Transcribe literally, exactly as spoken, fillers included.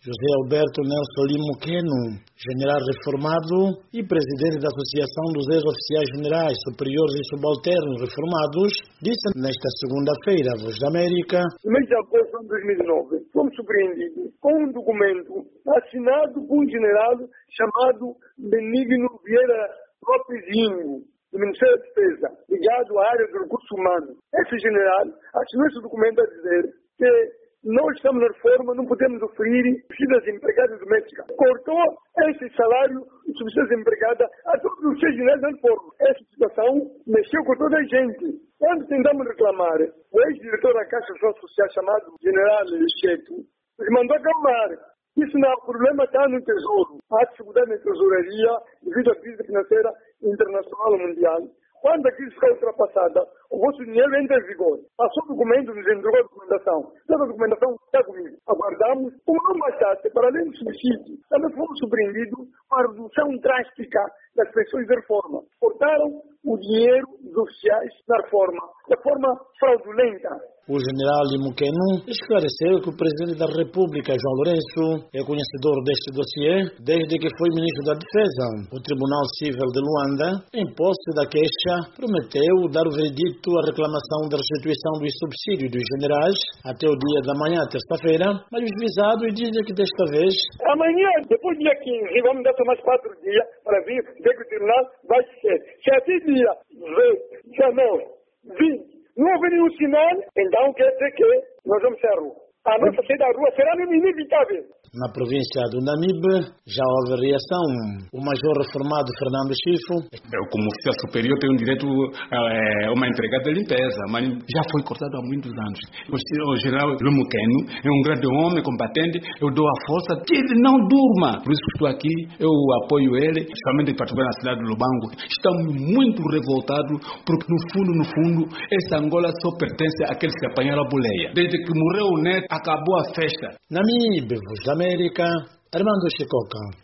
José Alberto Nelson Limuqueno, general reformado e presidente da Associação dos Ex-Oficiais Generais Superiores e Subalternos Reformados, disse nesta segunda-feira à Voz da América: no mês de agosto de dois mil e nove, fomos surpreendidos com um documento assinado por um general chamado Benigno Vieira Lopezinho, do Ministério da Defesa, ligado à área do recurso humano. Esse general assinou esse documento a dizer que nós estamos na reforma, não podemos oferir subsídios empregadas domésticas. Cortou esse salário de subsídios empregadas a todos os seis generais da reforma. Essa situação mexeu com toda a gente. Quando tentamos reclamar, o ex-diretor da Caixa Social chamado General Cheto nos mandou acalmar. Isso não, o problema está no Tesouro. Há dificuldade na tesouraria devido à crise financeira internacional e mundial. Quando a crise ficar ultrapassada, o vosso dinheiro entra em vigor. Passou o documento, nos entregou a documentação. Toda a documentação está comigo. Aguardamos. Como não bastasse, para além do subsídio, também fomos surpreendidos com a redução drástica das pensões de reforma. Cortaram o dinheiro dos oficiais da reforma, de forma fraudulenta. O general Limuqueno esclareceu que o presidente da República, João Lourenço, é conhecedor deste dossiê desde que foi ministro da Defesa. O Tribunal Civil de Luanda, em posse da queixa, prometeu dar o veredito à reclamação da restituição dos subsídios dos generais até o dia da manhã, terça-feira, mas os visados dizem que desta vez... Amanhã, depois do dia quinze, vamos dar mais quatro dias para vir ver que o tribunal vai ser. Se até dia dezenove, vinte, não houver nenhum sinal, então quer dizer que nós vamos ser à rua. A nossa saída à rua será inevitável. Na província do Namibe, já houve reação. O major reformado Fernando Chifo... Eu, como oficial superior, tenho direito a uma empregada de limpeza, mas já foi cortado há muitos anos. O general Limuqueno é um grande homem, combatente, eu dou a força que ele não durma. Por isso que estou aqui, eu apoio ele, principalmente em particular na cidade do Lubango. Estamos muito revoltados, porque no fundo, no fundo, essa Angola só pertence àqueles que apanharam a boleia. Desde que morreu o neto, acabou a festa. Namibe, Voz da América, Armando Chicoca.